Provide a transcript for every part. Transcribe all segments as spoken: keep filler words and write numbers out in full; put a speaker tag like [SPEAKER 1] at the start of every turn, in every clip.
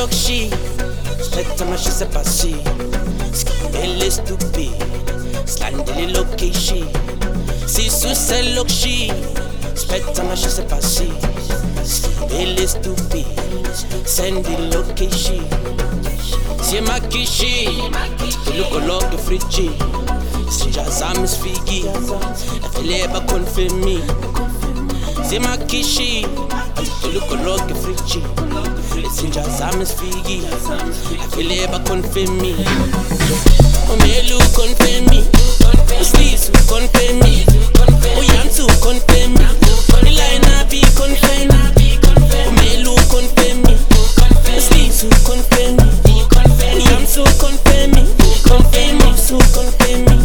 [SPEAKER 1] lokshi Spectre mashise pasi Skibele stupid Slandele location Sisu se lokshi Spectre mashise pasi Skibele stupid Send the location Sema kishi Tuluko loke friji Sinja zami sfigi Afeleba confirmi Sema kishi Tuluko loke friji Sinja zami sfigi Afeleba confirmi Omelu confirmi Uslisu confirmi Oyansu confirmi Ilina bi confirmi Omelu confirmi Uslisu confirmi Oyansu confirmi Confirmi, su confirmi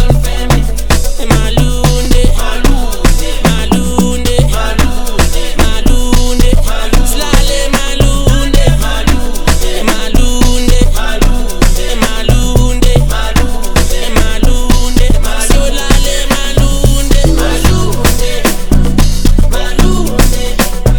[SPEAKER 1] Malunde Malunde Malunde Slale malunde Malunde Malunde Malunde Solale malunde Malunde Malunde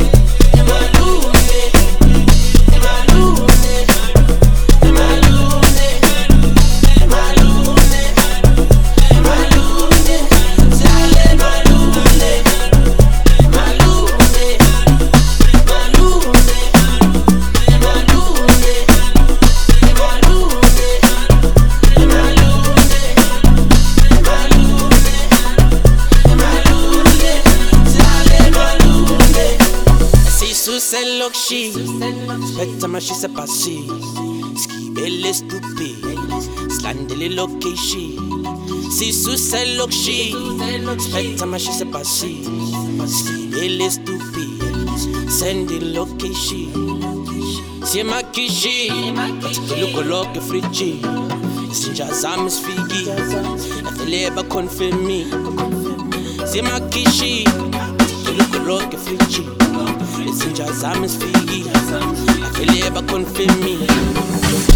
[SPEAKER 1] Se lokshi Spectre mashise pasi Skibele stupid Slandele location Sisu se lokshi Spectre mashise pasi Skibele stupid Send the location Sema kishi Tuluko loke friji Sinja zami sfigi Afeleba confirmi Sema kishi Tuluko loke friji Sinja zami sfigi Afeleba confirmi